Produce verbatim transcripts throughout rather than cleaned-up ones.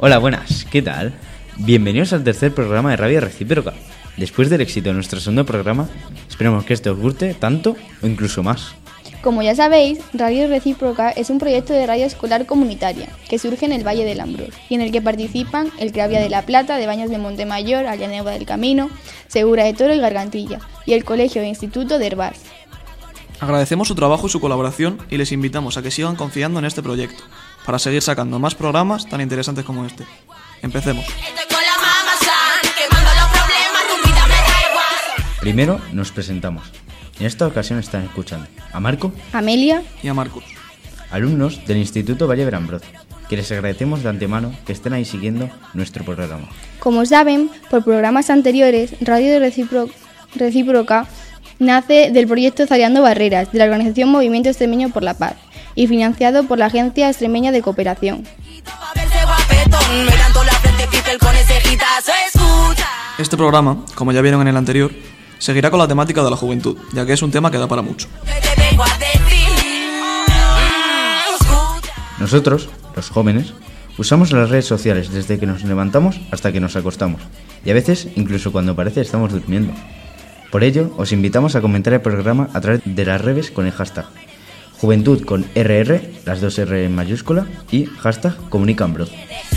Hola, buenas, ¿qué tal? Bienvenidos al tercer programa de Radio Recíproca. Después del éxito de nuestro segundo programa, esperamos que este os guste tanto o incluso más. Como ya sabéis, Radio Recíproca es un proyecto de radio escolar comunitaria que surge en el Valle del Ambrós y en el que participan el Cravia de la Plata, de Baños de Montemayor, Allanegua del Camino, Segura de Toro y Gargantilla, y el Colegio e Instituto de Herbás. Agradecemos su trabajo y su colaboración y les invitamos a que sigan confiando en este proyecto para seguir sacando más programas tan interesantes como este. Empecemos. Primero nos presentamos. En esta ocasión están escuchando a Marco, Amelia y a Marcos, alumnos del Instituto Valle del Ambrós, que les agradecemos de antemano que estén ahí siguiendo nuestro programa. Como saben, por programas anteriores, Radio Recipro- Recíproca nace del proyecto Zaleando Barreras, de la organización Movimiento Extremeño por la Paz, y financiado por la Agencia Extremeña de Cooperación. Este programa, como ya vieron en el anterior, seguirá con la temática de la juventud, ya que es un tema que da para mucho. Nosotros, los jóvenes, usamos las redes sociales desde que nos levantamos hasta que nos acostamos, y a veces incluso cuando parece estamos durmiendo. Por ello, os invitamos a comentar el programa a través de las redes con el hashtag Juventud con R R, las dos R en mayúscula, y hashtag ComunicaAmbrós.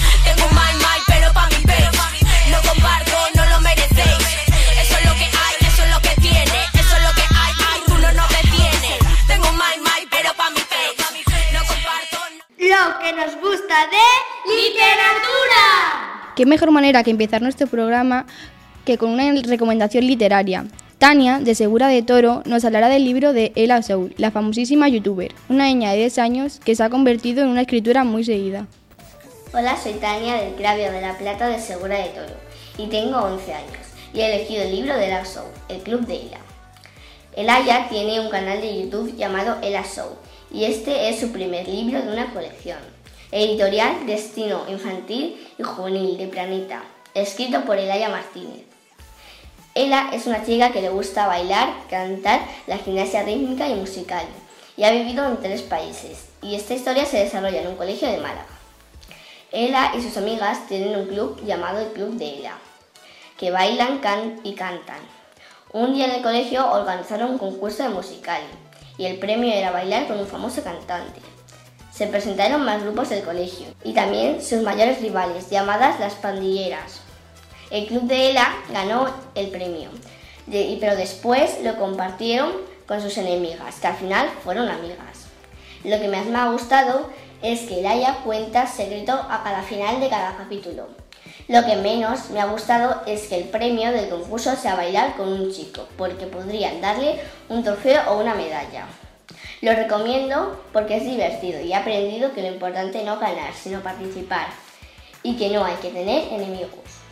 Lo que nos gusta de literatura. ¿Qué mejor manera que empezar nuestro programa que con una recomendación literaria? Tania, de Segura de Toro, nos hablará del libro de Ella Soul, la famosísima youtuber, una niña de diez años que se ha convertido en una escritora muy seguida. Hola, soy Tania del Cravia de la Plata de Segura de Toro y tengo once años y he elegido el libro de Ella Soul, el club de Ella. Ella tiene un canal de YouTube llamado Ella Soul y este es su primer libro de una colección. Editorial Destino Infantil y Juvenil de Planeta, escrito por Elaya Martínez. Ella es una chica que le gusta bailar, cantar, la gimnasia rítmica y musical, y ha vivido en tres países, y esta historia se desarrolla en un colegio de Málaga. Ella y sus amigas tienen un club llamado el Club de Ella, que bailan can- y cantan. Un día en el colegio organizaron un concurso de musical, y el premio era bailar con un famoso cantante. Se presentaron más grupos del colegio, y también sus mayores rivales, llamadas las pandilleras. El club de Ella ganó el premio, pero después lo compartieron con sus enemigas, que al final fueron amigas. Lo que más me ha gustado es que Elaya cuenta secreto a cada final de cada capítulo. Lo que menos me ha gustado es que el premio del concurso sea bailar con un chico, porque podrían darle un trofeo o una medalla. Lo recomiendo porque es divertido y he aprendido que lo importante no es ganar, sino participar, y que no hay que tener enemigos.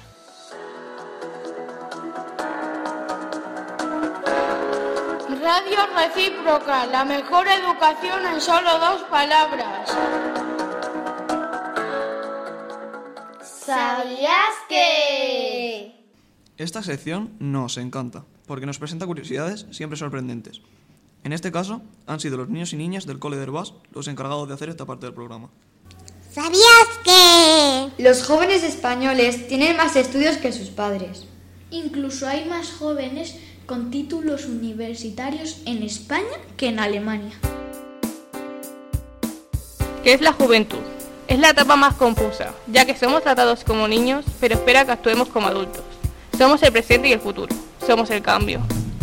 Radio Recíproca, la mejor educación en solo dos palabras. ¿Sabías que...? Esta sección nos encanta, porque nos presenta curiosidades siempre sorprendentes. En este caso, han sido los niños y niñas del Cole de Herbás los encargados de hacer esta parte del programa. ¿Sabías que...? Los jóvenes españoles tienen más estudios que sus padres. Incluso hay más jóvenes con títulos universitarios en España que en Alemania. ¿Qué es la juventud? Es la etapa más confusa, ya que somos tratados como niños, pero espera que actuemos como adultos. Somos el presente y el futuro. Somos el cambio.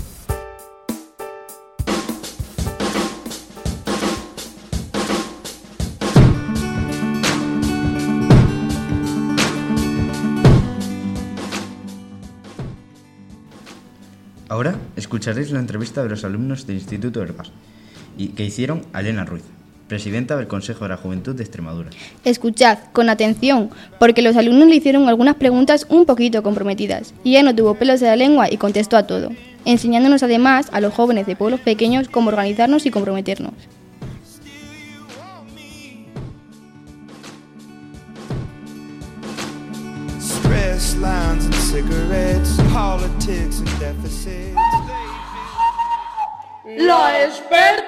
Ahora escucharéis la entrevista de los alumnos del Instituto Herbás y que hicieron a Elena Ruiz, presidenta del Consejo de la Juventud de Extremadura. Escuchad con atención, porque los alumnos le hicieron algunas preguntas un poquito comprometidas, y ella no tuvo pelos en la lengua y contestó a todo, enseñándonos además a los jóvenes de pueblos pequeños cómo organizarnos y comprometernos. ¡La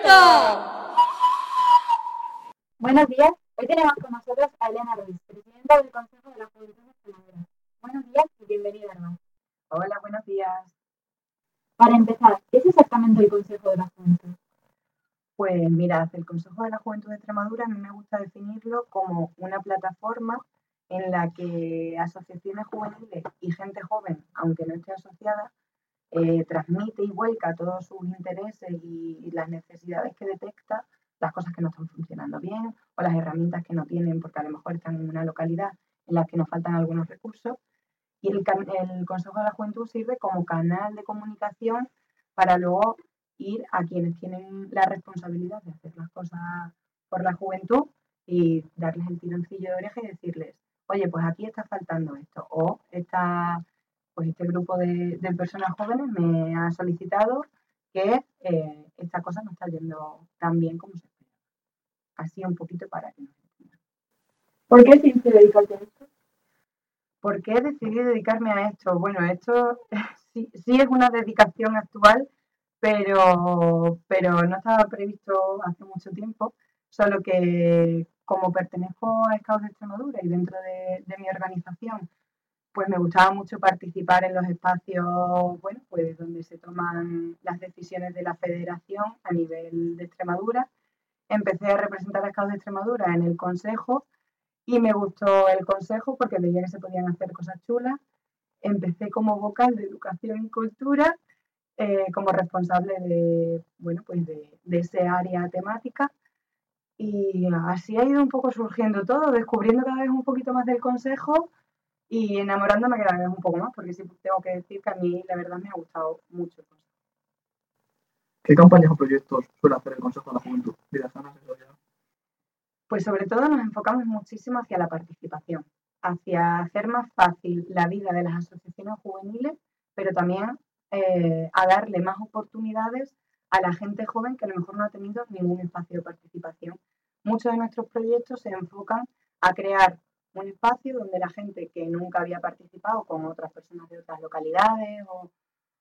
experta! Buenos días, hoy tenemos con nosotros a Elena Ruiz, presidenta presidenta del Consejo de la Juventud de Extremadura. Buenos días y bienvenida, hermano. Hola, buenos días. Para empezar, ¿qué es exactamente el Consejo de la Juventud? Pues mirad, el Consejo de la Juventud de Extremadura a mí me gusta definirlo como una plataforma en la que asociaciones juveniles y gente joven, aunque no esté asociada, eh, transmite y vuelca todos sus intereses y, y las necesidades que detecta, las cosas que no están funcionando bien o las herramientas que no tienen porque a lo mejor están en una localidad en la que nos faltan algunos recursos. Y el, el Consejo de la Juventud sirve como canal de comunicación para luego ir a quienes tienen la responsabilidad de hacer las cosas por la juventud y darles el tironcillo de oreja y decirles, oye, pues aquí está faltando esto, o esta, pues este grupo de, de personas jóvenes me ha solicitado que eh, esta cosa no está yendo tan bien como se espera. Así un poquito para que nos entiendan. ¿Por qué decidiste dedicarte a esto? ¿Por qué decidí dedicarme a esto? Bueno, esto sí, sí es una dedicación actual, pero, pero no estaba previsto hace mucho tiempo, solo que como pertenezco a Scouts de Extremadura y dentro de, de mi organización, pues me gustaba mucho participar en los espacios, bueno, pues donde se toman las decisiones de la federación a nivel de Extremadura. Empecé a representar a Scouts de Extremadura en el consejo y me gustó el consejo porque veía que se podían hacer cosas chulas. Empecé como vocal de educación y cultura, eh, como responsable de, bueno, pues de, de ese área temática. Y así ha ido un poco surgiendo todo, descubriendo cada vez un poquito más del consejo y enamorándome cada vez un poco más, porque sí tengo que decir que a mí la verdad me ha gustado mucho el consejo. ¿Qué campañas o proyectos suele hacer el Consejo de la Juventud? Vida sana, sexualidad. Pues sobre todo nos enfocamos muchísimo hacia la participación, hacia hacer más fácil la vida de las asociaciones juveniles, pero también eh, a darle más oportunidades a la gente joven que a lo mejor no ha tenido ningún espacio de participación. Muchos de nuestros proyectos se enfocan a crear un espacio donde la gente que nunca había participado con otras personas de otras localidades o,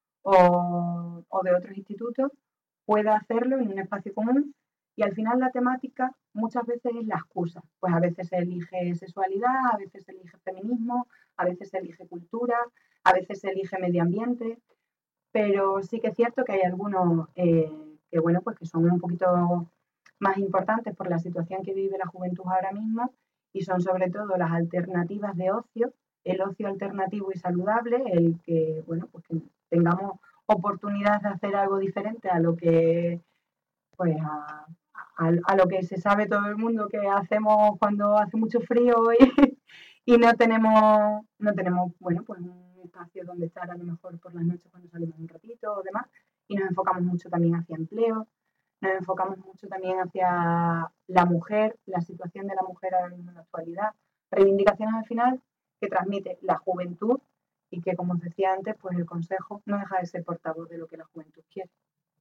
o, o de otros institutos pueda hacerlo en un espacio común. Y al final la temática muchas veces es la excusa. Pues a veces se elige sexualidad, a veces se elige feminismo, a veces se elige cultura, a veces se elige medio ambiente. Pero sí que es cierto que hay algunos eh, que, bueno, pues que son un poquito más importantes por la situación que vive la juventud ahora mismo y son sobre todo las alternativas de ocio, el ocio alternativo y saludable, el que, bueno, pues que tengamos oportunidad de hacer algo diferente a lo que, pues a, a, a lo que se sabe todo el mundo que hacemos cuando hace mucho frío y, y no tenemos, no tenemos, bueno, pues un espacio donde estar a lo mejor por las noches cuando salimos un ratito o demás, y nos enfocamos mucho también hacia empleo, nos enfocamos mucho también hacia la mujer, la situación de la mujer ahora mismo en la actualidad, reivindicaciones al final que transmite la juventud y que, como os decía antes, pues el Consejo no deja de ser portavoz de lo que la juventud quiere.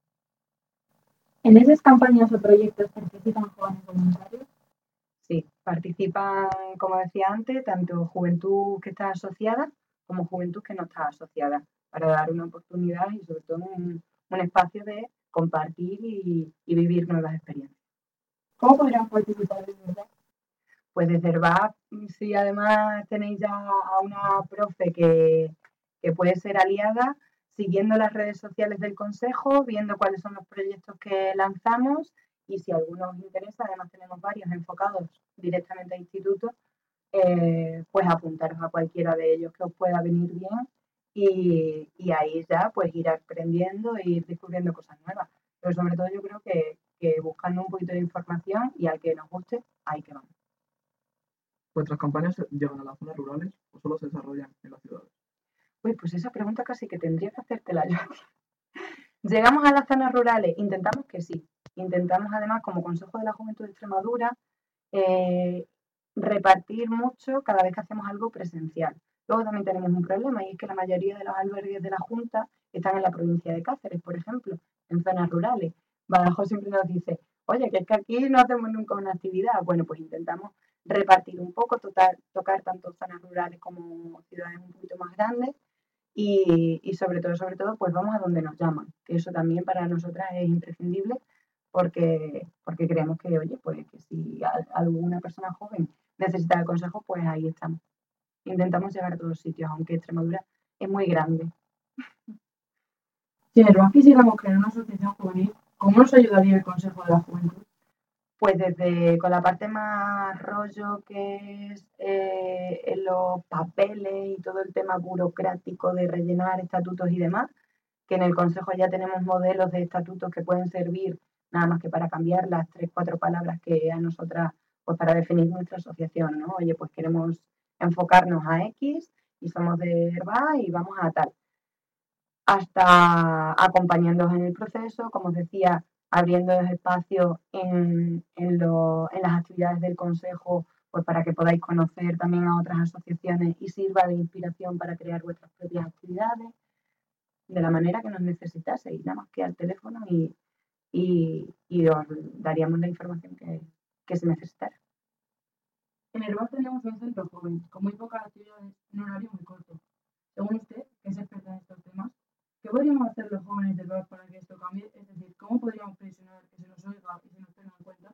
¿En esas campañas o proyectos participan jóvenes voluntarios? Sí, participan, como decía antes, tanto juventud que está asociada como juventud que no está asociada, para dar una oportunidad y sobre todo un, un espacio de compartir y, y vivir nuevas experiencias. ¿Cómo podrían participar desde verdad? Pues desde el V A P, si además tenéis ya a una profe que, que puede ser aliada, siguiendo las redes sociales del Consejo, viendo cuáles son los proyectos que lanzamos y si alguno os interesa, además tenemos varios enfocados directamente a institutos, eh, pues apuntaros a cualquiera de ellos que os pueda venir bien y, y ahí ya pues ir aprendiendo e ir descubriendo cosas nuevas. Pero sobre todo yo creo que, que buscando un poquito de información y al que nos guste, ahí que vamos. ¿Vuestras campañas llegan a las zonas rurales o solo se desarrollan en las ciudades? Uy, pues esa pregunta casi que tendría que hacértela yo. ¿Llegamos a las zonas rurales? Intentamos que sí. Intentamos además, como Consejo de la Juventud de Extremadura, eh, repartir mucho cada vez que hacemos algo presencial. Luego también tenemos un problema y es que la mayoría de los albergues de la Junta están en la provincia de Cáceres, por ejemplo, en zonas rurales. Badajoz siempre nos dice, oye, que es que aquí no hacemos nunca una actividad. Bueno, pues intentamos repartir un poco, total, tocar tanto zonas rurales como ciudades un poquito más grandes y, y sobre todo, sobre todo, pues vamos a donde nos llaman, que eso también para nosotras es imprescindible porque, porque creemos que, oye, pues que si alguna persona joven necesita el consejo, pues ahí estamos. Intentamos llegar a todos los sitios, aunque Extremadura es muy grande. Si en el B A S quisiéramos crear una asociación juvenil, ¿cómo nos ayudaría el Consejo de la Juventud? Pues desde con la parte más rollo que es eh, en los papeles y todo el tema burocrático de rellenar estatutos y demás, que en el Consejo ya tenemos modelos de estatutos que pueden servir nada más que para cambiar las tres, cuatro palabras que a nosotras, pues para definir nuestra asociación, ¿no? Oye, pues queremos enfocarnos a X y somos de Herba y vamos a tal. Hasta acompañándoos en el proceso, como os decía, abriendo espacios en, en, lo, en las actividades del Consejo, pues para que podáis conocer también a otras asociaciones y sirva de inspiración para crear vuestras propias actividades, de la manera que nos necesitaseis, nada más que al teléfono y, y, y os daríamos la información que, que se necesitara. En el B A S tenemos un centro joven, con muy pocas actividades en un horario muy corto. Según usted, que es experta en estos temas, ¿qué podríamos hacer los jóvenes del B A S para que esto cambie? Es decir, ¿cómo podríamos presionar que se nos oiga y se nos tenga en cuenta?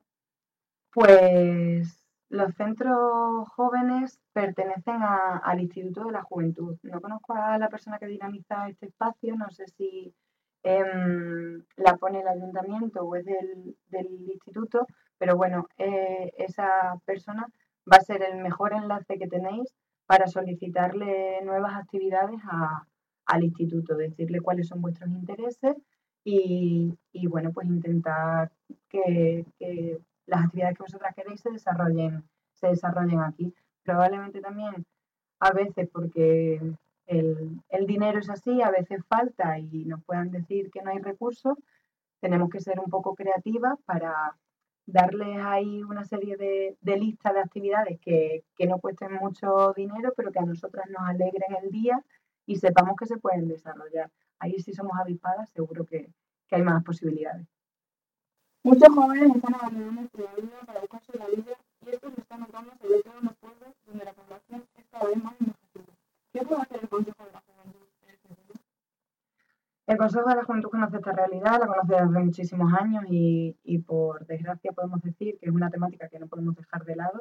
Pues los centros jóvenes pertenecen a, al Instituto de la Juventud. No conozco a la persona que dinamiza este espacio, no sé si eh, la pone el ayuntamiento o es del, del instituto, pero bueno, eh, esa persona va a ser el mejor enlace que tenéis para solicitarle nuevas actividades a, al instituto, decirle cuáles son vuestros intereses y, y bueno, pues intentar que, que las actividades que vosotras queréis se desarrollen, se desarrollen aquí. Probablemente también a veces porque el, el dinero es así, a veces falta y nos puedan decir que no hay recursos, tenemos que ser un poco creativas para darles ahí una serie de, de listas de actividades que, que no cuesten mucho dinero, pero que a nosotras nos alegren el día y sepamos que se pueden desarrollar. Ahí si somos avispadas seguro que, que hay más posibilidades. Muchos jóvenes están abandonando Extremadura para buscarse la vida y esto se está notando sobre todo en los pueblos donde la población es cada vez más envejecida. ¿Qué puede hacer el Consejo de la Juventud en este sentido? El Consejo de la Juventud conoce esta realidad, la conoce desde muchísimos años y, y por desgracia podemos decir que es una temática que no podemos dejar de lado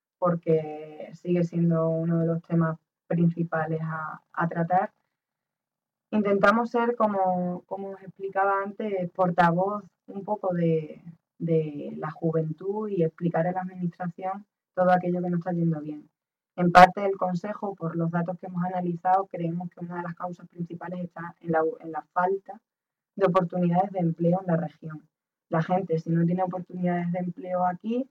porque sigue siendo uno de los temas principales a, a tratar. Intentamos ser, como, como os explicaba antes, portavoz un poco de, de la juventud y explicar a la administración todo aquello que no está yendo bien. En parte del Consejo, por los datos que hemos analizado, creemos que una de las causas principales está en la, en la falta de oportunidades de empleo en la región. La gente, si no tiene oportunidades de empleo aquí,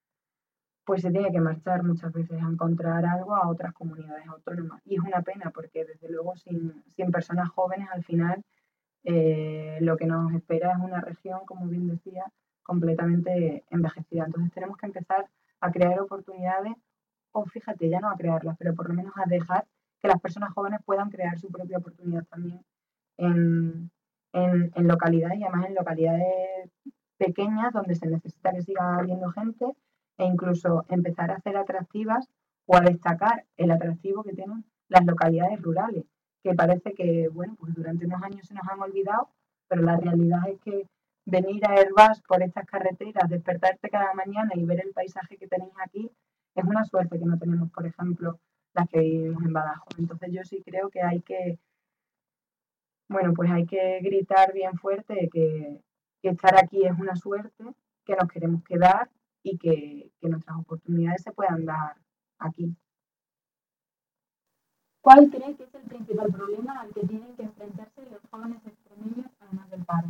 pues se tiene que marchar muchas veces a encontrar algo a otras comunidades autónomas. Y es una pena porque, desde luego, sin, sin personas jóvenes, al final, eh, lo que nos espera es una región, como bien decía, completamente envejecida. Entonces tenemos que empezar a crear oportunidades, o fíjate, ya no a crearlas, pero por lo menos a dejar que las personas jóvenes puedan crear su propia oportunidad también en, en, en localidades, y además en localidades pequeñas donde se necesita que siga habiendo gente, e incluso empezar a hacer atractivas o a destacar el atractivo que tienen las localidades rurales, que parece que, bueno, pues durante unos años se nos han olvidado, pero la realidad es que venir a Hervás por estas carreteras, despertarte cada mañana y ver el paisaje que tenéis aquí, es una suerte que no tenemos, por ejemplo, las que vivimos en Badajoz. Entonces yo sí creo que hay que, bueno, pues hay que gritar bien fuerte que, que estar aquí es una suerte, que nos queremos quedar y que, que nuestras oportunidades se puedan dar aquí. ¿Cuál cree que es el principal problema al que tienen que enfrentarse los jóvenes extremeños además del paro?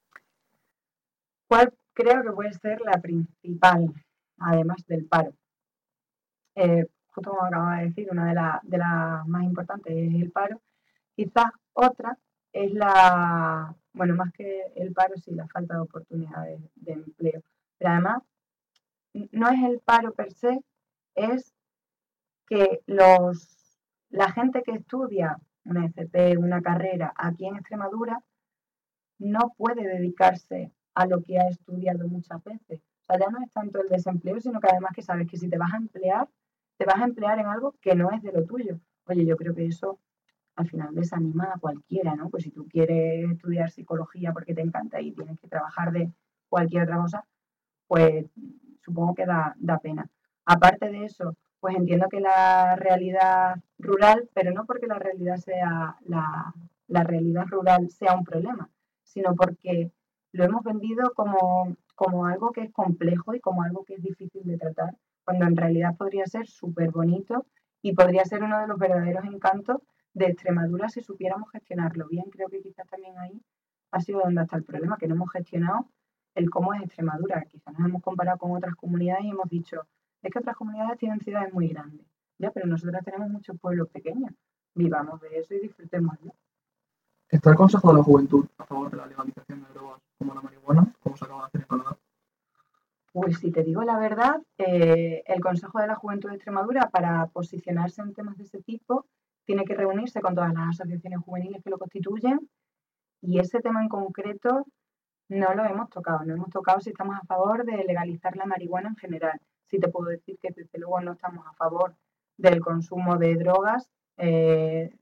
¿Cuál creo que puede ser la principal, además del paro? Eh, justo como acababa de decir, una de, la, de las más importantes es el paro. Quizás otra es la, bueno, más que el paro, sí, la falta de oportunidades de empleo. Pero además, no es el paro per se, es que los, la gente que estudia una F P, una carrera aquí en Extremadura, no puede dedicarse a lo que ha estudiado muchas veces. O sea, ya no es tanto el desempleo, sino que además que sabes que si te vas a emplear, te vas a emplear en algo que no es de lo tuyo. Oye, yo creo que eso al final desanima a cualquiera, ¿no? Pues si tú quieres estudiar psicología porque te encanta y tienes que trabajar de cualquier otra cosa, pues supongo que da, da pena. Aparte de eso, pues entiendo que la realidad rural, pero no porque la realidad sea la, la realidad rural sea un problema, sino porque lo hemos vendido como, como algo que es complejo y como algo que es difícil de tratar, cuando en realidad podría ser súper bonito y podría ser uno de los verdaderos encantos de Extremadura si supiéramos gestionarlo bien. Creo que quizás también ahí ha sido donde está el problema, que no hemos gestionado el cómo es Extremadura. Quizás nos hemos comparado con otras comunidades y hemos dicho, es que otras comunidades tienen ciudades muy grandes, ya, pero nosotras tenemos muchos pueblos pequeños. Vivamos de eso y disfrutémoslo. ¿Está el Consejo de la Juventud a favor de la legalización de drogas como la marihuana, como se acaba de hacer en Canadá? Pues si te digo la verdad, eh, el Consejo de la Juventud de Extremadura, para posicionarse en temas de ese tipo, tiene que reunirse con todas las asociaciones juveniles que lo constituyen, y ese tema en concreto no lo hemos tocado. No hemos tocado si estamos a favor de legalizar la marihuana en general. Sí te puedo decir que desde luego no estamos a favor del consumo de drogas. Eh,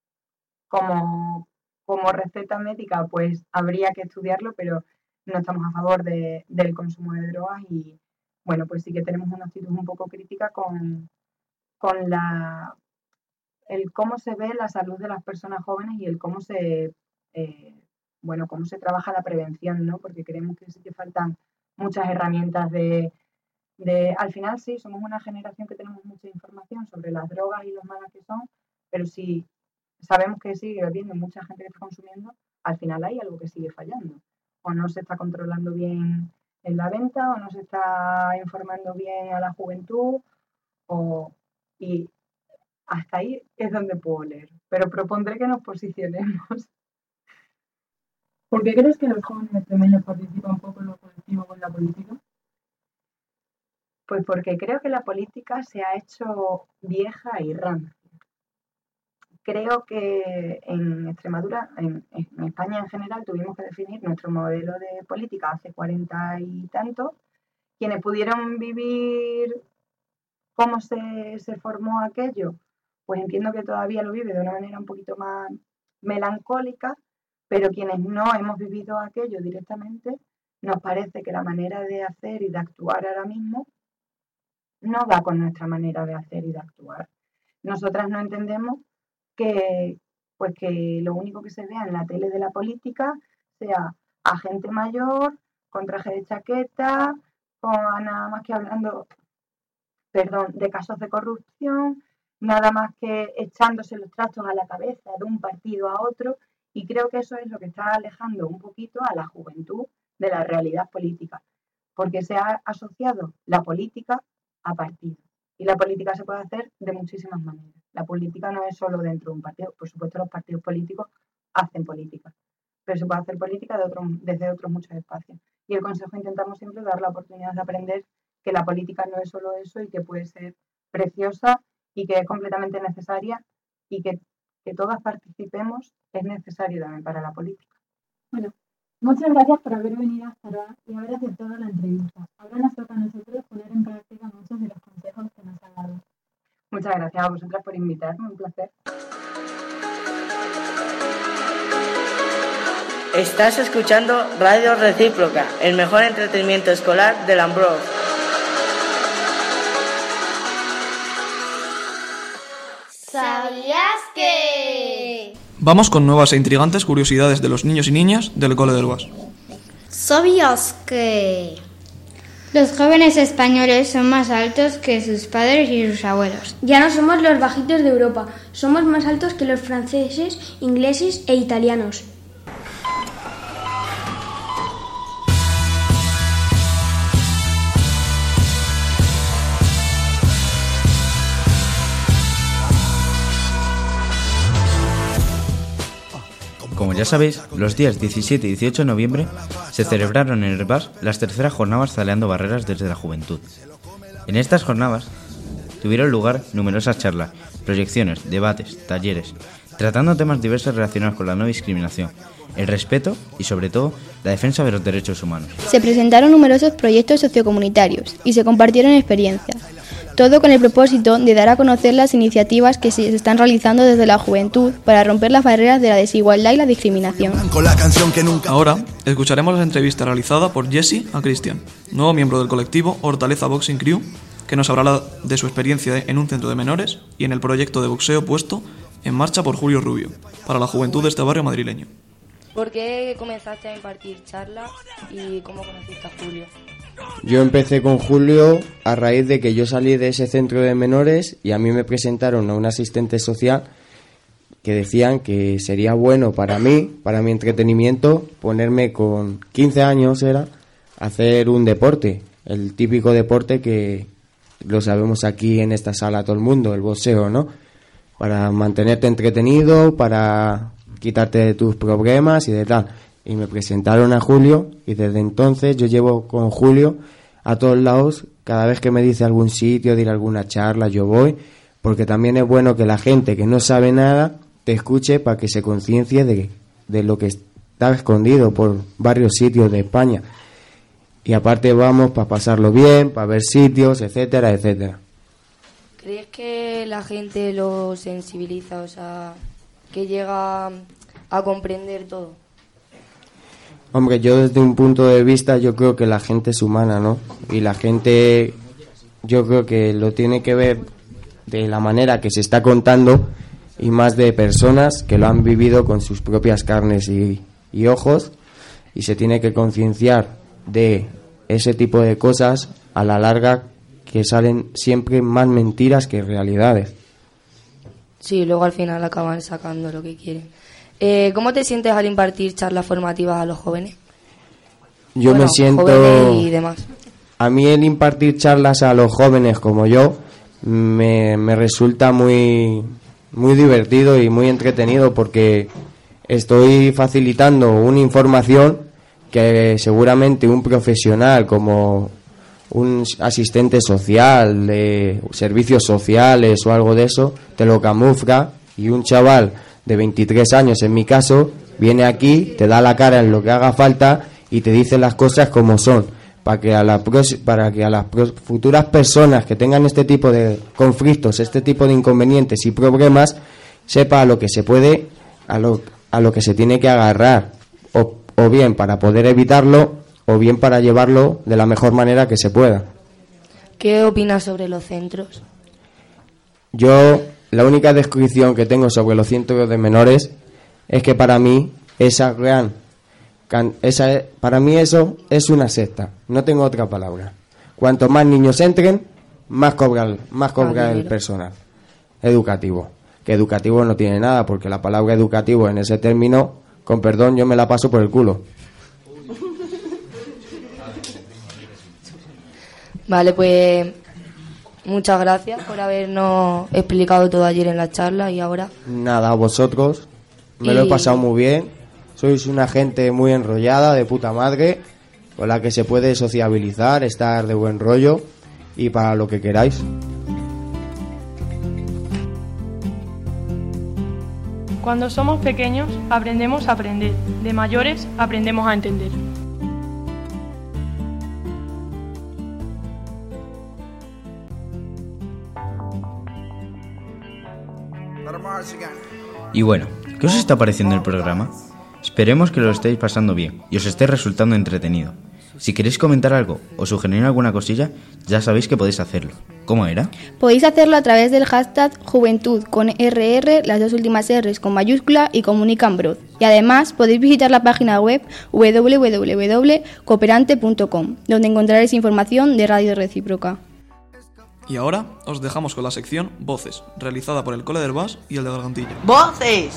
como, como receta médica, pues habría que estudiarlo, pero no estamos a favor de, del consumo de drogas y, bueno, pues sí que tenemos una actitud un poco crítica con, con la, el cómo se ve la salud de las personas jóvenes y el cómo se, eh, bueno, cómo se trabaja la prevención, ¿no? Porque creemos que sí que faltan muchas herramientas de, de, al final sí, somos una generación que tenemos mucha información sobre las drogas y lo malas que son, pero si sabemos que sigue habiendo mucha gente que está consumiendo, al final hay algo que sigue fallando. O no se está controlando bien en la venta, o no se está informando bien a la juventud, o, y hasta ahí es donde puedo leer. Pero propondré que nos posicionemos. ¿Por qué crees que los jóvenes extremeños participan poco en lo colectivo con la política? Pues porque creo que la política se ha hecho vieja y rancia. Creo que en Extremadura, en, en España en general, tuvimos que definir nuestro modelo de política hace cuarenta y tanto. Quienes pudieron vivir cómo se, se formó aquello, pues entiendo que todavía lo vive de una manera un poquito más melancólica, pero quienes no hemos vivido aquello directamente, nos parece que la manera de hacer y de actuar ahora mismo no va con nuestra manera de hacer y de actuar. Nosotras no entendemos que, pues que lo único que se vea en la tele de la política sea a gente mayor, con traje de chaqueta, con nada más que hablando, perdón, de casos de corrupción, nada más que echándose los trastos a la cabeza de un partido a otro, y creo que eso es lo que está alejando un poquito a la juventud de la realidad política, porque se ha asociado la política a partidos. Y la política se puede hacer de muchísimas maneras. La política no es solo dentro de un partido. Por supuesto, los partidos políticos hacen política, pero se puede hacer política de otro, desde otros muchos espacios. Y el Consejo intentamos siempre dar la oportunidad de aprender que la política no es solo eso y que puede ser preciosa y que es completamente necesaria y que, que todas participemos es necesario también para la política. Bueno, muchas gracias por haber venido hasta ahora y haber aceptado la entrevista. Ahora nos toca a nosotros poner en práctica muchos de los consejos que nos ha dado. Muchas gracias a vosotras por invitarme, un placer. Estás escuchando Radio Recíproca, el mejor entretenimiento escolar del Ambrós. ¿Sabías que...? Vamos con nuevas e intrigantes curiosidades de los niños y niñas del Cole del Bas. ¿Sabías que...? Los jóvenes españoles son más altos que sus padres y sus abuelos. Ya no somos los bajitos de Europa, somos más altos que los franceses, ingleses e italianos. Como ya sabéis, los días diecisiete y dieciocho de noviembre se celebraron en el B A S las terceras jornadas Zaleando Barreras desde la Juventud. En estas jornadas tuvieron lugar numerosas charlas, proyecciones, debates, talleres, tratando temas diversos relacionados con la no discriminación, el respeto y, sobre todo, la defensa de los derechos humanos. Se presentaron numerosos proyectos sociocomunitarios y se compartieron experiencias, todo con el propósito de dar a conocer las iniciativas que se están realizando desde la juventud para romper las barreras de la desigualdad y la discriminación. Ahora escucharemos la entrevista realizada por Jesse a Cristian, nuevo miembro del colectivo Hortaleza Boxing Crew, que nos hablará de su experiencia en un centro de menores y en el proyecto de boxeo puesto en marcha por Julio Rubio, para la juventud de este barrio madrileño. ¿Por qué comenzaste a impartir charlas y cómo conociste a Julio? Yo empecé con Julio a raíz de que yo salí de ese centro de menores y a mí me presentaron a un asistente social que decían que sería bueno para mí, para mi entretenimiento, ponerme con quince años era, a hacer un deporte, el típico deporte que lo sabemos aquí en esta sala todo el mundo, el boxeo, ¿no? Para mantenerte entretenido, para quitarte de tus problemas y de tal. Y me presentaron a Julio y desde entonces yo llevo con Julio a todos lados. Cada vez que me dice algún sitio, de ir a alguna charla, yo voy, porque también es bueno que la gente que no sabe nada te escuche para que se conciencie de, de lo que está escondido por varios sitios de España. Y aparte vamos para pasarlo bien, para ver sitios, etcétera, etcétera. ¿Crees que la gente lo sensibiliza, o sea, que llega a comprender todo? Hombre, yo desde un punto de vista yo creo que la gente es humana, ¿no? Y la gente yo creo que lo tiene que ver de la manera que se está contando y más de personas que lo han vivido con sus propias carnes y, y ojos, y se tiene que concienciar de ese tipo de cosas a la larga, que salen siempre más mentiras que realidades. Sí, luego al final acaban sacando lo que quieren. Eh, ¿Cómo te sientes al impartir charlas formativas a los jóvenes? Yo bueno, me siento... jóvenes y demás. A mí el impartir charlas a los jóvenes como yo me, me resulta muy, muy divertido y muy entretenido, porque estoy facilitando una información que seguramente un profesional como un asistente social de servicios sociales o algo de eso te lo camufla, y un chaval de veintitrés años en mi caso viene aquí, te da la cara en lo que haga falta y te dice las cosas como son, para que a la para que a las futuras personas que tengan este tipo de conflictos, este tipo de inconvenientes y problemas, sepa a lo que se puede, a lo a lo que se tiene que agarrar, o, o bien para poder evitarlo o bien para llevarlo de la mejor manera que se pueda. ¿Qué opinas sobre los centros? Yo, la única descripción que tengo sobre los centros de menores es que para mí esa gran esa para mí eso es una secta, no tengo otra palabra. Cuanto más niños entren, más cobra más cobra el personal educativo, que educativo no tiene nada, porque la palabra educativo en ese término, con perdón, yo me la paso por el culo. Vale, pues muchas gracias por habernos explicado todo ayer en la charla y ahora... Nada, a vosotros. Me y... lo he pasado muy bien. Sois una gente muy enrollada, de puta madre, con la que se puede sociabilizar, estar de buen rollo y para lo que queráis. Cuando somos pequeños aprendemos a aprender, de mayores aprendemos a entender. Y bueno, ¿qué os está pareciendo el programa? Esperemos que lo estéis pasando bien y os esté resultando entretenido. Si queréis comentar algo o sugerir alguna cosilla, ya sabéis que podéis hacerlo. ¿Cómo era? Podéis hacerlo a través del hashtag Juventud con R R, las dos últimas R's con mayúscula y comunicanbrod. Y además podéis visitar la página web doble u doble u doble u punto cooperante punto com, donde encontraréis información de Radio Recíproca. Y ahora os dejamos con la sección Voces, realizada por el Cole del Bas y el de Gargantilla. ¡Voces!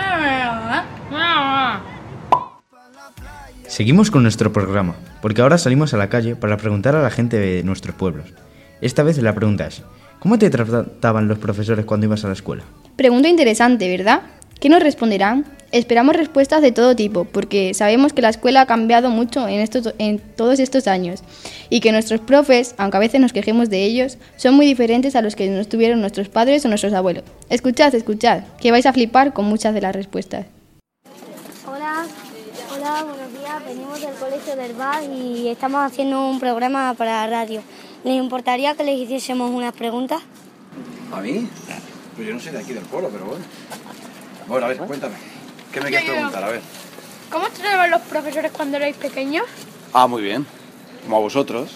Seguimos con nuestro programa, porque ahora salimos a la calle para preguntar a la gente de nuestros pueblos. Esta vez la pregunta es, ¿cómo te trataban los profesores cuando ibas a la escuela? Pregunta interesante, ¿verdad? ¿Qué nos responderán? Esperamos respuestas de todo tipo, porque sabemos que la escuela ha cambiado mucho en, estos, en todos estos años y que nuestros profes, aunque a veces nos quejemos de ellos, son muy diferentes a los que nos tuvieron nuestros padres o nuestros abuelos. Escuchad, escuchad, que vais a flipar con muchas de las respuestas. Hola, hola, buenos días. Venimos del Colegio del Bar y estamos haciendo un programa para radio. ¿Les importaría que les hiciésemos unas preguntas? ¿A mí? Pues yo no soy de aquí del pueblo, pero bueno. Bueno, a ver, cuéntame. ¿Qué me quieres preguntar? A ver. ¿Cómo os trataban los profesores cuando erais pequeños? Ah, muy bien. Como a vosotros.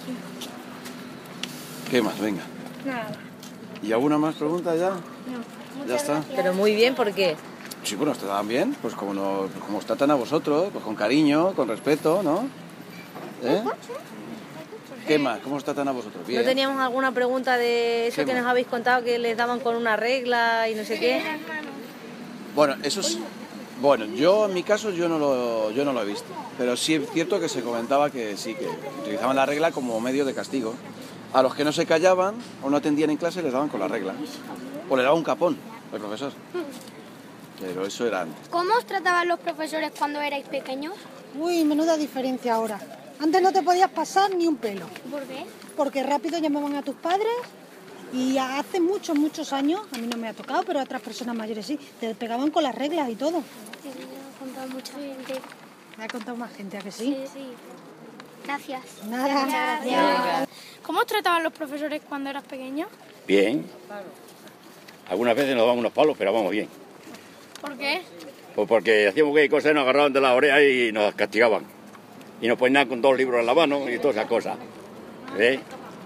¿Qué más? Venga. Nada. ¿Y alguna más pregunta ya? No. Ya está. Pero muy bien, ¿por qué? Sí, bueno, os tratan bien, pues como, no, pues como os tratan a vosotros, pues con cariño, con respeto, ¿no? ¿Eh? ¿Qué más? ¿Cómo os tratan a vosotros? Bien. ¿No teníamos alguna pregunta de eso que nos habéis contado, que les daban con una regla y no sé qué? Bueno, eso es... Bueno, yo en mi caso yo no lo, yo no lo he visto, pero sí es cierto que se comentaba que sí, que utilizaban la regla como medio de castigo. A los que no se callaban o no atendían en clase les daban con la regla. O le daba un capón al profesor. Pero eso era antes. ¿Cómo os trataban los profesores cuando erais pequeños? Uy, menuda diferencia ahora. Antes no te podías pasar ni un pelo. ¿Por qué? Porque rápido llamaban a tus padres y hace muchos, muchos años, a mí no me ha tocado, pero a otras personas mayores sí, te pegaban con las reglas y todo. Sí, me ha contado mucha gente. Me ha contado más gente, ¿a que sí? Sí, sí. Gracias. Nada. Gracias. ¿Cómo os trataban los profesores cuando eras pequeño? Bien. Algunas veces nos daban unos palos, pero vamos bien. ¿Por qué? Pues porque hacíamos que cosas, nos agarraban de las orejas y nos castigaban. Y nos ponían con dos libros en la mano y todas esas cosas. ¿Eh?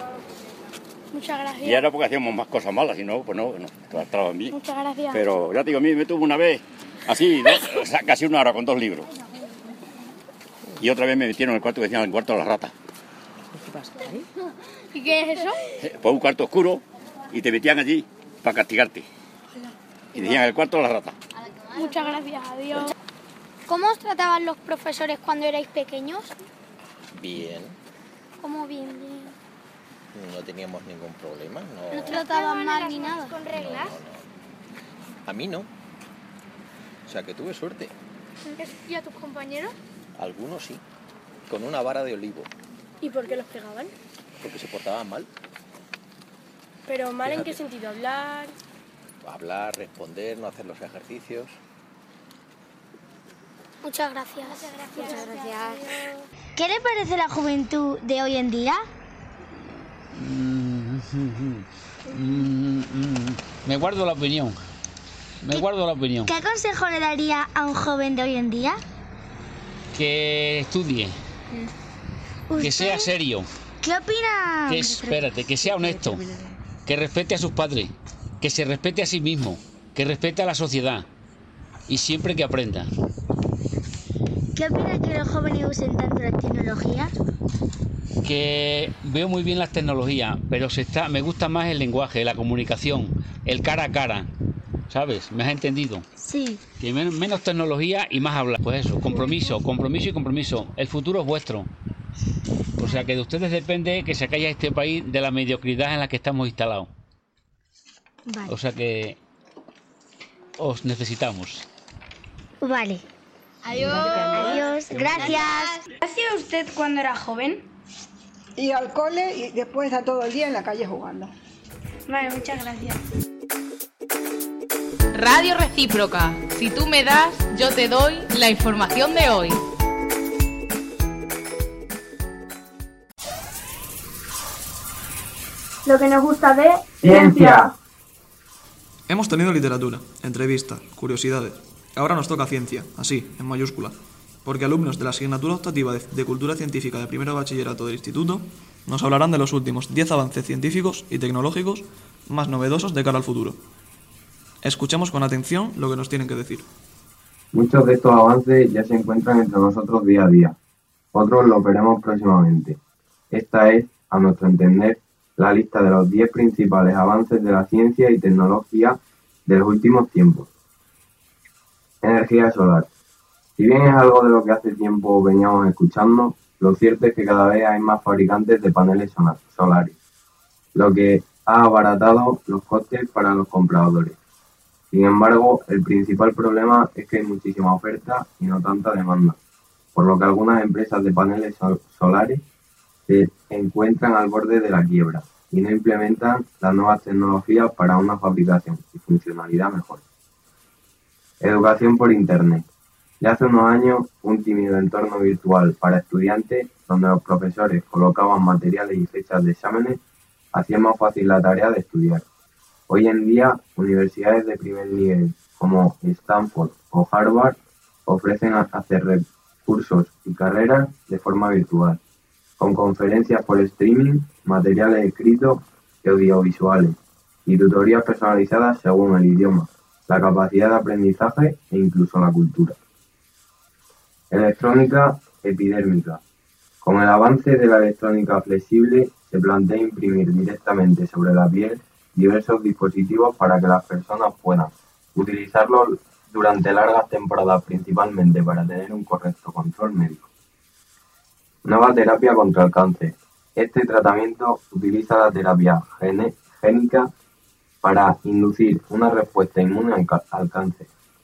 Muchas gracias. Y era porque hacíamos más cosas malas, si no, pues no, no trataban bien. Muchas gracias. Pero ya te digo, a mí me tuvo una vez, así, ¿no? O sea, casi una hora con dos libros. Y otra vez me metieron en el cuarto que decían el cuarto de la rata. ¿Qué pasa ahí? ¿Y qué es eso? Pues un cuarto oscuro y te metían allí para castigarte. Y decían el cuarto de la rata. Muchas gracias, adiós. ¿Cómo os trataban los profesores cuando erais pequeños? Bien, ¿Cómo bien, bien? no teníamos ningún problema. No, ¿No trataban mal ni nada? ¿Con no, no, no. A mí no. O sea que tuve suerte. ¿Y a tus compañeros? Algunos sí, con una vara de olivo, ¿Y por qué los pegaban? porque se portaban mal. ¿Pero mal en Fíjate. qué sentido? ¿Hablar? Hablar, responder, no hacer los ejercicios. Muchas gracias. Muchas gracias. ¿Qué le parece la juventud de hoy en día? Me guardo la opinión. Me guardo la opinión. ¿Qué consejo le daría a un joven de hoy en día? Que estudie. ¿Usted? Que sea serio. ¿Qué opina? Que, espérate, que sea honesto. Que respete a sus padres. Que se respete a sí mismo. Que respete a la sociedad. Y siempre que aprenda. ¿Qué opina que los jóvenes usen tanto la tecnología? Que veo muy bien las tecnologías, pero se está, me gusta más el lenguaje, la comunicación, el cara a cara. ¿Sabes? ¿Me has entendido? Sí. Que menos, menos tecnología y más hablar. Pues eso, compromiso, compromiso y compromiso. El futuro es vuestro. O sea que de ustedes depende que sacáis a este país de la mediocridad en la que estamos instalados. Vale. O sea que os necesitamos. Vale. Adiós. Adiós. Gracias. ¿Qué hacía usted cuando era joven? Ir al cole y después estar todo el día en la calle jugando. Vale, muchas gracias. Radio Recíproca. Si tú me das, yo te doy la información de hoy. Lo que nos gusta de ciencia. Hemos tenido literatura, entrevistas, curiosidades. Ahora nos toca ciencia, así, en mayúscula. Porque alumnos de la asignatura optativa de, de Cultura Científica de primero bachillerato del instituto nos hablarán de los últimos diez avances científicos y tecnológicos más novedosos de cara al futuro. Escuchemos con atención lo que nos tienen que decir. Muchos de estos avances ya se encuentran entre nosotros día a día. Otros los veremos próximamente. Esta es, a nuestro entender, la lista de los diez principales avances de la ciencia y tecnología de los últimos tiempos. Energía solar. Si bien es algo de lo que hace tiempo veníamos escuchando, lo cierto es que cada vez hay más fabricantes de paneles solares, lo que ha abaratado los costes para los compradores. Sin embargo, el principal problema es que hay muchísima oferta y no tanta demanda, por lo que algunas empresas de paneles sol- solares se encuentran al borde de la quiebra y no implementan las nuevas tecnologías para una fabricación y funcionalidad mejor. Educación por Internet. Ya hace unos años, un tímido entorno virtual para estudiantes donde los profesores colocaban materiales y fechas de exámenes hacían más fácil la tarea de estudiar. Hoy en día, universidades de primer nivel como Stanford o Harvard ofrecen hacer cursos y carreras de forma virtual, con conferencias por streaming, materiales escritos y audiovisuales, y tutorías personalizadas según el idioma, la capacidad de aprendizaje e incluso la cultura. Electrónica epidérmica. Con el avance de la electrónica flexible, se plantea imprimir directamente sobre la piel diversos dispositivos para que las personas puedan utilizarlos durante largas temporadas, principalmente para tener un correcto control médico. Nueva terapia contra el cáncer. Este tratamiento utiliza la terapia gene- génica para inducir una respuesta inmune al, ca- al cáncer.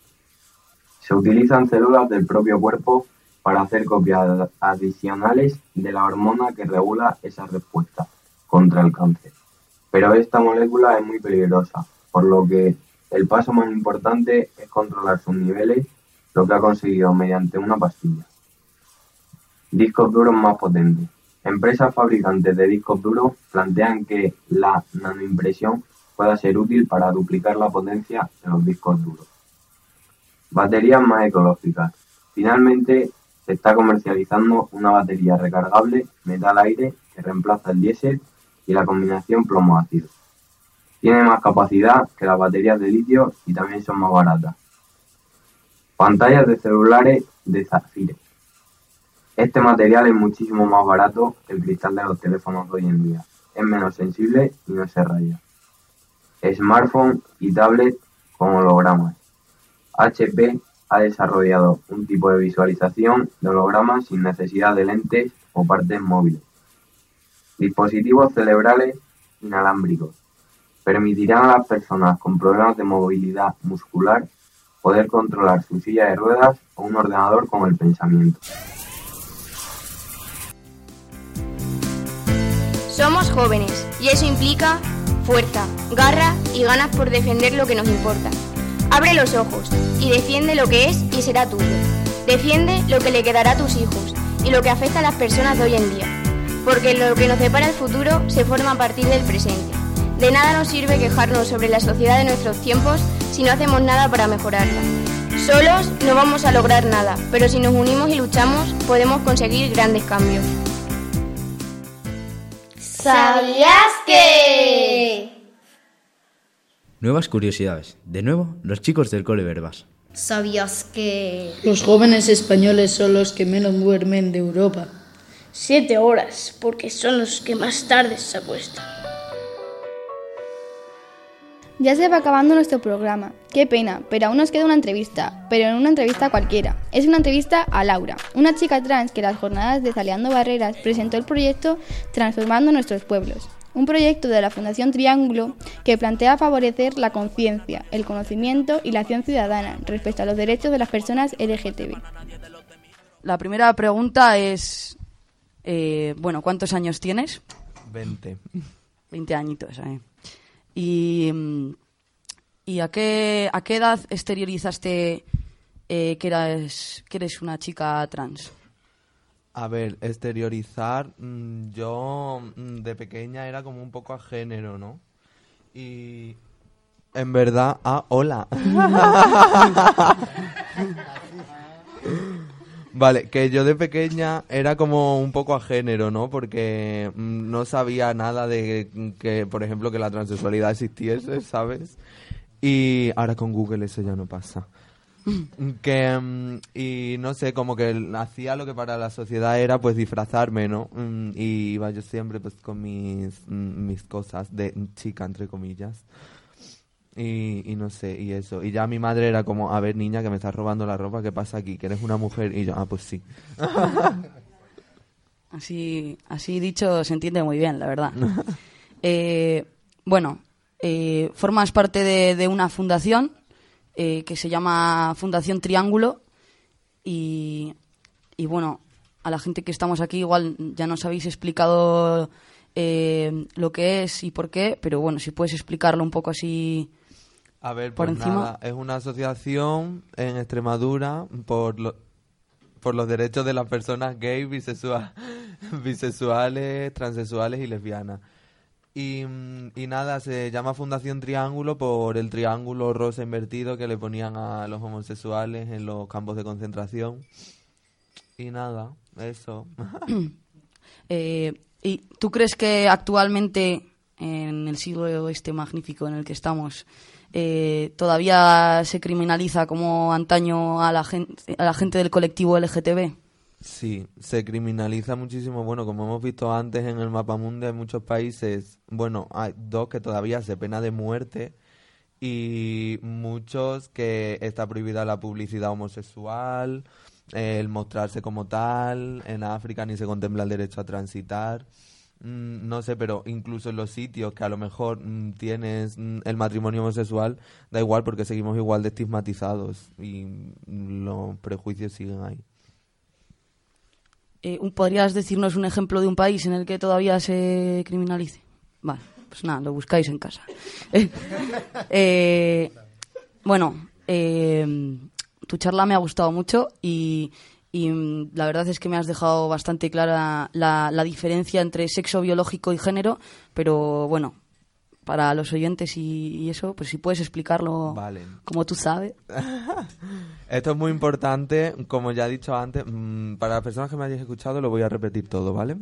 Se utilizan células del propio cuerpo para hacer copias adicionales de la hormona que regula esa respuesta contra el cáncer. Pero esta molécula es muy peligrosa, por lo que el paso más importante es controlar sus niveles, lo que ha conseguido mediante una pastilla. Discos duros más potentes. Empresas fabricantes de discos duros plantean que la nanoimpresión pueda ser útil para duplicar la potencia de los discos duros. Baterías más ecológicas. Finalmente, se está comercializando una batería recargable metal-aire que reemplaza el diésel y la combinación plomo-ácido. Tiene más capacidad que las baterías de litio y también son más baratas. Pantallas de celulares de zafiro. Este material es muchísimo más barato que el cristal de los teléfonos de hoy en día. Es menos sensible y no se raya. Smartphone y tablet con hologramas. H P ha desarrollado un tipo de visualización de hologramas sin necesidad de lentes o partes móviles. Dispositivos cerebrales inalámbricos. Permitirán a las personas con problemas de movilidad muscular poder controlar su silla de ruedas o un ordenador con el pensamiento. Somos jóvenes y eso implica fuerza, garra y ganas por defender lo que nos importa. Abre los ojos y defiende lo que es y será tuyo. Defiende lo que le quedará a tus hijos y lo que afecta a las personas de hoy en día. Porque lo que nos depara el futuro se forma a partir del presente. De nada nos sirve quejarnos sobre la sociedad de nuestros tiempos si no hacemos nada para mejorarla. Solos no vamos a lograr nada, pero si nos unimos y luchamos podemos conseguir grandes cambios. ¿Sabías que...? Nuevas curiosidades. De nuevo, los chicos del Cole Verbas. ¿Sabías que...? Los jóvenes españoles son los que menos duermen de Europa. Siete horas, porque son los que más tarde se acuestan. Ya se va acabando nuestro programa. Qué pena, pero aún nos queda una entrevista, pero en una entrevista cualquiera. Es una entrevista a Laura, una chica trans que en las jornadas de Zaleando Barreras presentó el proyecto Transformando Nuestros Pueblos, un proyecto de la Fundación Triángulo que plantea favorecer la conciencia, el conocimiento y la acción ciudadana respecto a los derechos de las personas L G T B. La primera pregunta es, eh, bueno, ¿cuántos años tienes? Veinte. Veinte añitos, ¿eh? ¿Y, y a, qué, a qué edad exteriorizaste eh, que, eras, que eres una chica trans? A ver, exteriorizar, yo de pequeña era como un poco a género, ¿no? Y en verdad, ah, hola. Vale, que yo de pequeña era como un poco a género, ¿no? Porque no sabía nada de que, por ejemplo, que la transexualidad existiese, ¿sabes? Y ahora con Google eso ya no pasa. Que, y no sé, como que hacía lo que para la sociedad era pues disfrazarme, ¿no? Y iba yo siempre pues con mis, mis cosas de chica, entre comillas. Y, y no sé, y eso. Y ya mi madre era como, a ver, niña, que me estás robando la ropa, ¿qué pasa aquí? ¿Que eres una mujer? Y yo, ah, pues sí. Así, así dicho se entiende muy bien, la verdad. eh, bueno, eh, formas parte de, de una fundación eh, que se llama Fundación Triángulo y, y bueno, a la gente que estamos aquí igual ya nos habéis explicado eh, lo que es y por qué, pero bueno, si puedes explicarlo un poco así A ver, por pues encima. nada, es una asociación en Extremadura por, lo, por los derechos de las personas gays, bisexual, bisexuales, transexuales y lesbianas. Y, y nada, se llama Fundación Triángulo por el triángulo rosa invertido que le ponían a los homosexuales en los campos de concentración. Y nada, eso. eh, ¿Y tú crees que actualmente, en el siglo este magnífico en el que estamos, eh, todavía se criminaliza como antaño a la gente, a la gente del colectivo L G T B? Sí, se criminaliza muchísimo. Bueno, como hemos visto antes en el mapamundi, hay muchos países, bueno, hay dos que todavía se pena de muerte y muchos que está prohibida la publicidad homosexual, el mostrarse como tal. En África ni se contempla el derecho a transitar. Mm, no sé, pero incluso en los sitios que a lo mejor mm, tienes mm, el matrimonio homosexual, da igual porque seguimos igual de estigmatizados y mm, los prejuicios siguen ahí. Eh, ¿Podrías decirnos un ejemplo de un país en el que todavía se criminalice? Vale, pues nada, lo buscáis en casa. eh, bueno, eh, tu charla me ha gustado mucho y, y la verdad es que me has dejado bastante clara la, la diferencia entre sexo biológico y género, pero bueno, para los oyentes y, y eso, pues si puedes explicarlo vale. como tú sabes. Esto es muy importante, como ya he dicho antes, mmm, para las personas que me hayáis escuchado lo voy a repetir todo, ¿vale?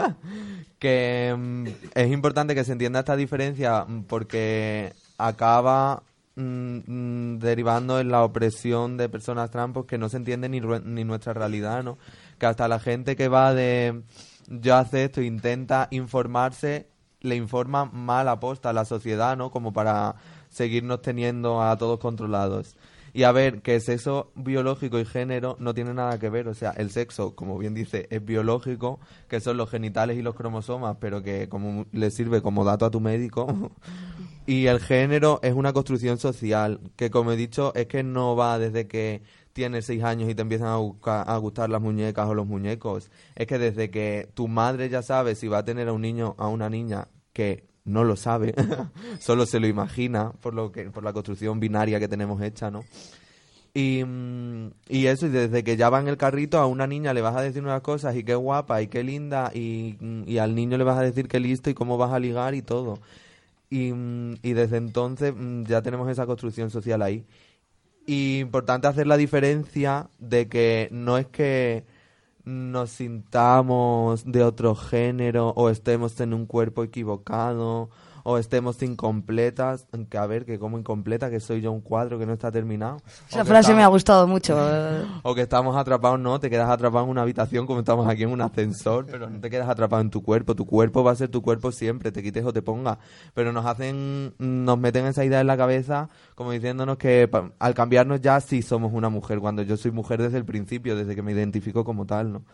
que mmm, es importante que se entienda esta diferencia porque acaba mmm, derivando en la opresión de personas trans que no se entiende ni, ni nuestra realidad, ¿no? Que hasta la gente que va de yo hace esto, intenta informarse, le informa mal aposta a la sociedad, ¿no? Como para seguirnos teniendo a todos controlados. Y a ver, que sexo biológico y género no tiene nada que ver. O sea, el sexo, como bien dice, es biológico, que son los genitales y los cromosomas, pero que como le sirve como dato a tu médico. Y el género es una construcción social, que como he dicho, es que no va desde que tienes seis años y te empiezan a, buscar, a gustar las muñecas o los muñecos. Es que desde que tu madre ya sabe si va a tener a un niño o a una niña, que no lo sabe, solo se lo imagina por lo que por la construcción binaria que tenemos hecha, ¿no? Y, y eso, y desde que ya va en el carrito, a una niña le vas a decir unas cosas y qué guapa y qué linda, y, y al niño le vas a decir qué listo y cómo vas a ligar y todo. Y, y desde entonces ya tenemos esa construcción social ahí. Y importante hacer la diferencia de que no es que nos sintamos de otro género o estemos en un cuerpo equivocado o estemos incompletas, que a ver, que como incompleta, que soy yo un cuadro que no está terminado. Esa frase estamos, me ha gustado mucho. O que estamos atrapados, no, te quedas atrapado en una habitación como estamos aquí en un ascensor, pero no te quedas atrapado en tu cuerpo. Tu cuerpo va a ser tu cuerpo siempre, te quites o te pongas. Pero nos hacen, nos meten esa idea en la cabeza como diciéndonos que pa, al cambiarnos ya sí somos una mujer, cuando yo soy mujer desde el principio, desde que me identifico como tal, ¿no?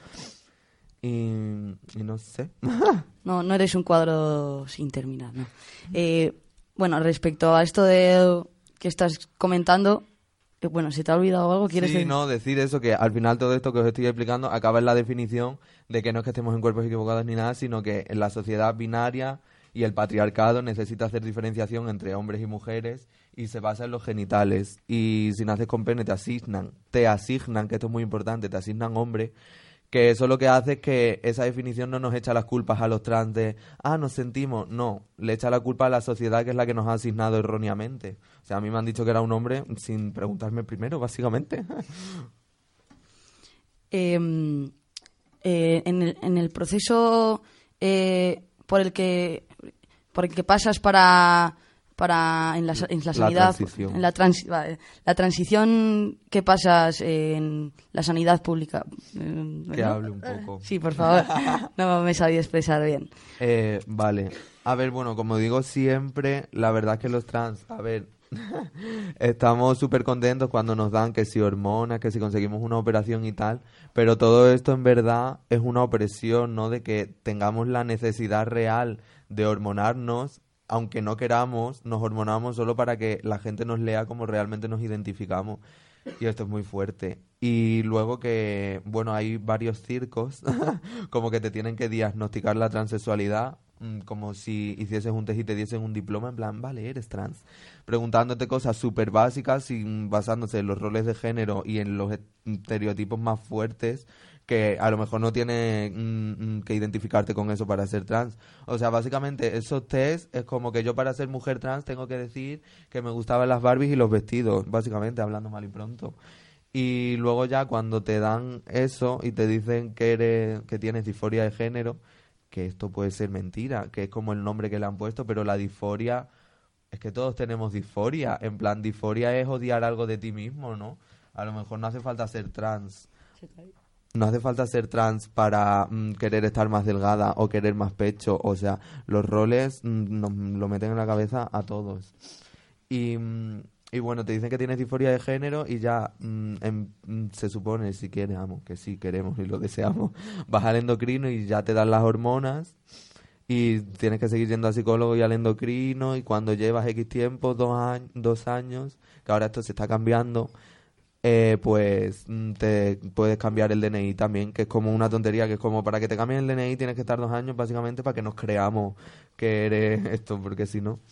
Y, y no sé. No, no eres un cuadro sin terminar, ¿no? Eh, bueno, respecto a esto de que estás comentando, eh, bueno, ¿se te ha olvidado algo? ¿Quieres Sí, decir? no, decir eso, que al final todo esto que os estoy explicando acaba en la definición de que no es que estemos en cuerpos equivocados ni nada, sino que en la sociedad binaria y el patriarcado necesita hacer diferenciación entre hombres y mujeres y se basa en los genitales. Y si naces con pene te asignan, te asignan, que esto es muy importante, te asignan hombre, que eso lo que hace es que esa definición no nos echa las culpas a los trans de, ah, nos sentimos. No, le echa la culpa a la sociedad, que es la que nos ha asignado erróneamente. O sea, a mí me han dicho que era un hombre sin preguntarme primero, básicamente. eh, eh, en, el, en el proceso eh, por el que por el que pasas para para en la, en la sanidad, la transición. en la, trans, la transición que pasas en la sanidad pública. Eh, que ¿no? hable un poco. Sí, por favor. No me sabía expresar bien. Eh, vale. A ver, bueno, como digo siempre, la verdad es que los trans, a ver, estamos súper contentos cuando nos dan que si hormonas, que si conseguimos una operación y tal, pero todo esto en verdad es una opresión, ¿no? De que tengamos la necesidad real de hormonarnos aunque no queramos, nos hormonamos solo para que la gente nos lea como realmente nos identificamos. Y esto es muy fuerte. Y luego que, bueno, hay varios circos como que te tienen que diagnosticar la transexualidad, como si hicieses un test y te diesen un diploma, en plan, vale, eres trans. Preguntándote cosas súper básicas y basándose en los roles de género y en los estereotipos más fuertes, que a lo mejor no tienes mm, que identificarte con eso para ser trans. O sea, básicamente esos test es como que yo para ser mujer trans tengo que decir que me gustaban las Barbies y los vestidos, básicamente, hablando mal y pronto. Y luego ya cuando te dan eso y te dicen que eres, que tienes disforia de género, que esto puede ser mentira, que es como el nombre que le han puesto, pero la disforia, es que todos tenemos disforia. En plan, disforia es odiar algo de ti mismo, ¿no? A lo mejor no hace falta ser trans. No hace falta ser trans para mm, querer estar más delgada o querer más pecho. O sea, los roles mm, nos lo meten en la cabeza a todos. Y, mm, y bueno, te dicen que tienes disforia de género y ya mm, en, mm, se supone, si queremos, que sí queremos y lo deseamos, vas al endocrino y ya te dan las hormonas y tienes que seguir yendo al psicólogo y al endocrino, y cuando llevas X tiempo, dos, años, dos años, que ahora esto se está cambiando, Eh, pues te puedes cambiar el D N I también, que es como una tontería, que es como para que te cambien el D N I tienes que estar dos años básicamente para que nos creamos que eres esto, porque si no...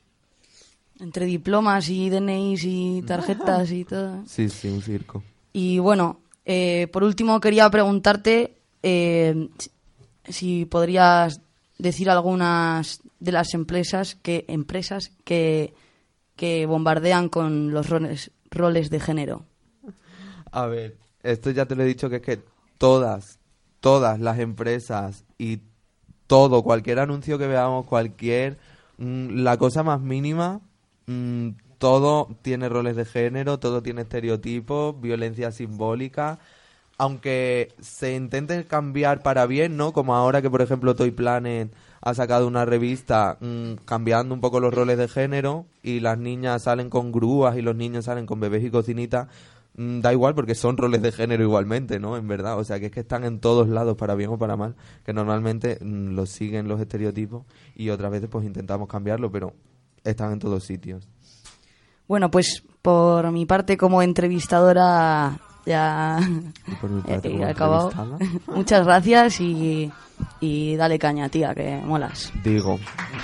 Entre diplomas y D N Is y tarjetas y todo. Sí, sí, un circo. Y bueno, eh, por último quería preguntarte eh, si podrías decir algunas de las empresas que empresas que, que bombardean con los roles, roles de género. A ver, esto ya te lo he dicho, que es que todas, todas las empresas y todo, cualquier anuncio que veamos, cualquier, mmm, la cosa más mínima, mmm, todo tiene roles de género, todo tiene estereotipos, violencia simbólica, aunque se intente cambiar para bien, ¿no? Como ahora que, por ejemplo, Toy Planet ha sacado una revista mmm, cambiando un poco los roles de género y las niñas salen con grúas y los niños salen con bebés y cocinitas. Da igual porque son roles de género igualmente, ¿no? En verdad, o sea, que es que están en todos lados, para bien o para mal, que normalmente mmm, los siguen los estereotipos y otras veces pues intentamos cambiarlo, pero están en todos sitios. Bueno, pues por mi parte como entrevistadora ya he acabado. Muchas gracias y, y dale caña, tía, que molas. Digo.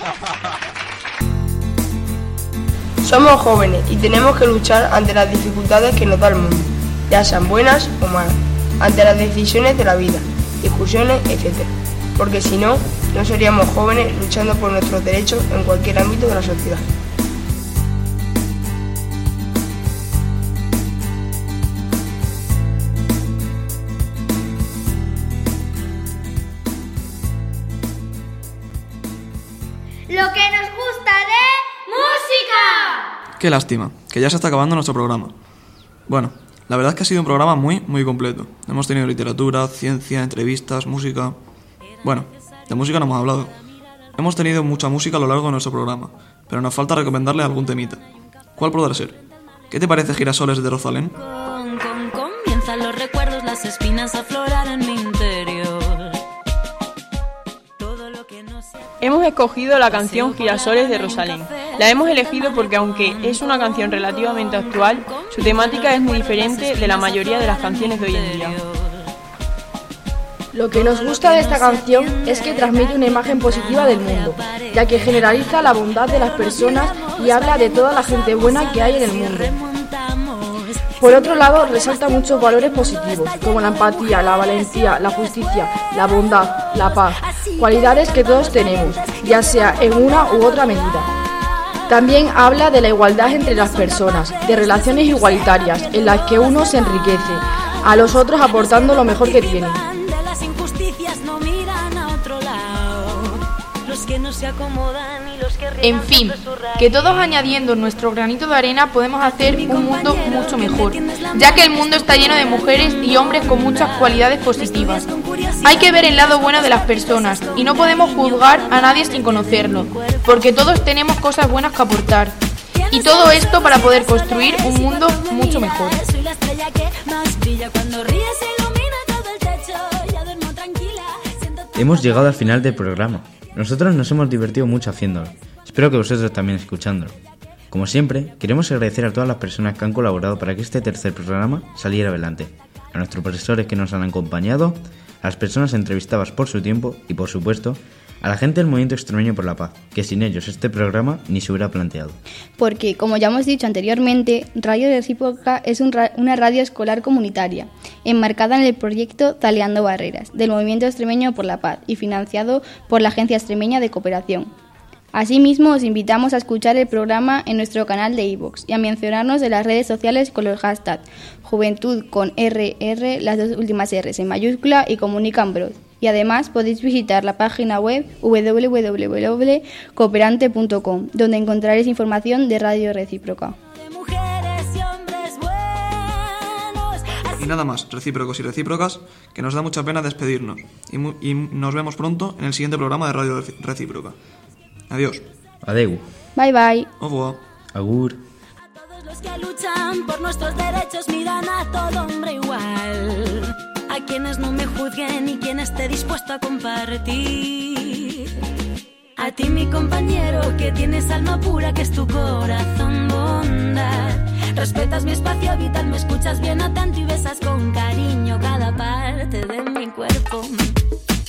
Somos jóvenes y tenemos que luchar ante las dificultades que nos da el mundo, ya sean buenas o malas, ante las decisiones de la vida, discusiones, etcétera. Porque si no, no seríamos jóvenes luchando por nuestros derechos en cualquier ámbito de la sociedad. Lo que nos gusta de música. Qué lástima, que ya se está acabando nuestro programa. Bueno, la verdad es que ha sido un programa muy, muy completo. Hemos tenido literatura, ciencia, entrevistas, música... Bueno, de música no hemos hablado. Hemos tenido mucha música a lo largo de nuestro programa, pero nos falta recomendarle algún temita. ¿Cuál podrá ser? ¿Qué te parece Girasoles de Rosalén? Con, con, comienzan los recuerdos, las espinas a aflorar en mi interior. Hemos escogido la canción Girasoles de Rosalén. La hemos elegido porque aunque es una canción relativamente actual, su temática es muy diferente de la mayoría de las canciones de hoy en día. Lo que nos gusta de esta canción es que transmite una imagen positiva del mundo, ya que generaliza la bondad de las personas y habla de toda la gente buena que hay en el mundo. Por otro lado, resalta muchos valores positivos, como la empatía, la valentía, la justicia, la bondad, la paz, cualidades que todos tenemos, ya sea en una u otra medida. También habla de la igualdad entre las personas, de relaciones igualitarias, en las que uno se enriquece, a los otros aportando lo mejor que tienen. En fin, que todos añadiendo nuestro granito de arena podemos hacer un mundo mucho mejor, ya que el mundo está lleno de mujeres y hombres con muchas cualidades positivas. Hay que ver el lado bueno de las personas y no podemos juzgar a nadie sin conocerlo, porque todos tenemos cosas buenas que aportar. Y todo esto para poder construir un mundo mucho mejor. Hemos llegado al final del programa. Nosotros nos hemos divertido mucho haciéndolo. Espero que vosotros también escuchándolo. Como siempre, queremos agradecer a todas las personas que han colaborado para que este tercer programa saliera adelante, a nuestros profesores que nos han acompañado, a las personas entrevistadas por su tiempo y, por supuesto, a la gente del Movimiento Extremeño por la Paz, que sin ellos este programa ni se hubiera planteado. Porque, como ya hemos dicho anteriormente, Radio Recíproca es un ra- una radio escolar comunitaria, enmarcada en el proyecto Taleando Barreras, del Movimiento Extremeño por la Paz y financiado por la Agencia Extremeña de Cooperación. Asimismo, os invitamos a escuchar el programa en nuestro canal de iVoox y a mencionarnos en las redes sociales con los hashtags Juventud con R R, las dos últimas R's en mayúscula, y Comunicanbros. Y además podéis visitar la página web doble u doble u doble u punto cooperante punto com, donde encontraréis información de Radio Recíproca. Y nada más, recíprocos y recíprocas, que nos da mucha pena despedirnos. Y, mu- y nos vemos pronto en el siguiente programa de Radio Reci- Recíproca. Adiós. Adeu. Bye bye. Au revoir. Agur. Los que luchan por nuestros derechos miran a todo hombre igual. A quienes no me juzguen y quien esté dispuesto a compartir. A ti, mi compañero, que tienes alma pura, que es tu corazón bondad. Respetas mi espacio vital, me escuchas bien atento y besas con cariño cada parte de mi cuerpo.